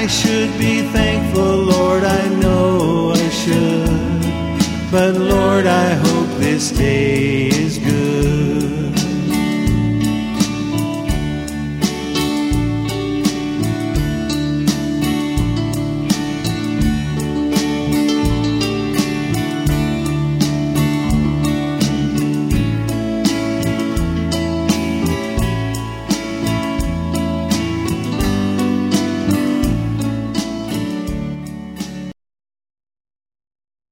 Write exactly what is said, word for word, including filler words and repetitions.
I should be thankful, Lord, I know I should. But Lord, I hope this day